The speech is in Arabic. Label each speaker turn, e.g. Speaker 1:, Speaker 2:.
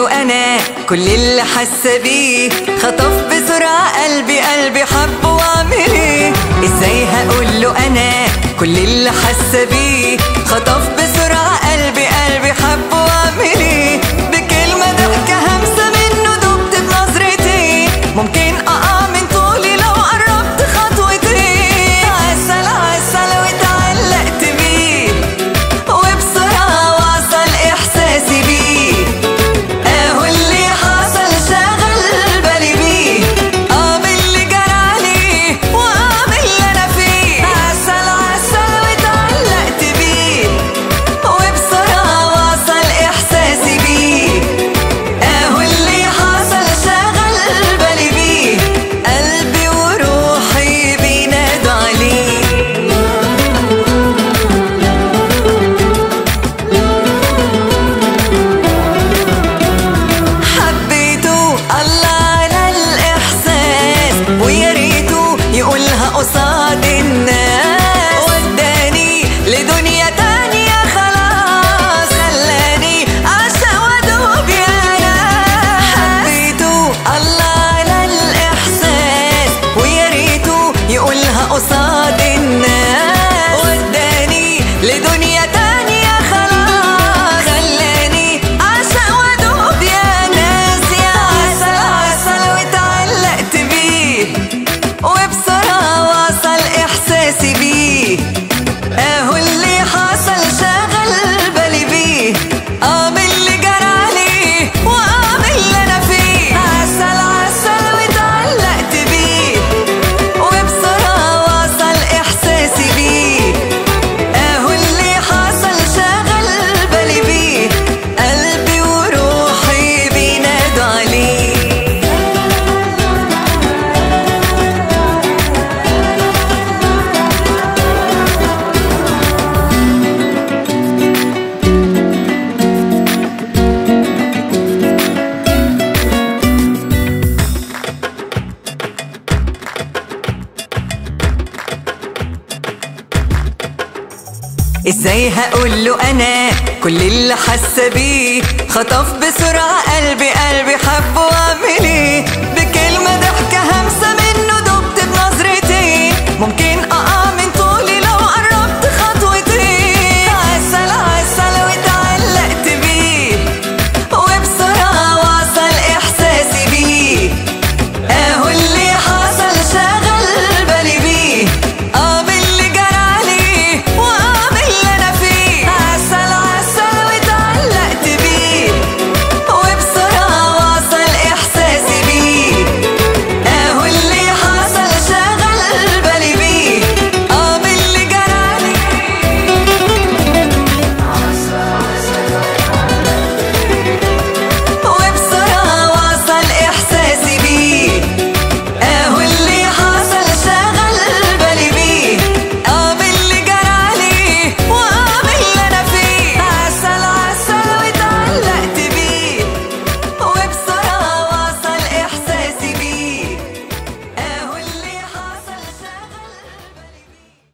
Speaker 1: له انا كل اللي حاسه بيه، خطف بسرعه قلبي حب واعمل ايه؟ ازاي هقول له انا كل اللي حاسه بيه، خطف بسرعه قلبي حب واعمل ايه؟ بكلمه ضحكه همسه منه دبت بنظرتي، ممكن اقع من طولي لو قربت خطوتي. عسل عسل واتعلقت بيه، وبسرعه وصل احساسي بيه، اهو اللي حصل شغل بالي بيه، باللي جرى عليه باللي انا فيه. عسل عسل واتعلقت بيه، وبسرعه وصل احساسي بيه، اهو اللي حصل شغل بالي بيه، قلبي وروحي بينادوا عليه. حبيته الله على الإحساس، ويا ريته يقولها قصاد الناس، وداني لدنيا تانية خلاص، خلاني أعشق وأدوب يا ناس. حبيته الله على الإحساس، ويا ريته يقولها قصاد الناس، وداني لدنيا تانية خلاص، خلاني أعشق وأدوب يا ناس. يا عسل عسل واتعلقت بيه، وبسرعة وصل إحساسي بيه، اهو اللي حصل شغل بالي بيه، باللي جرى عليه باللي انا فيه. عسل عسل واتعلقت بيه، وبسرعة وصل إحساسي بيه، اهو اللي حصل شغل بالي بيه، قلبي وروحي بينادوا عليه. ازاي هقول له انا كل اللي حاسه بيه، خطف بسرعه قلبي حب واعمل ايه؟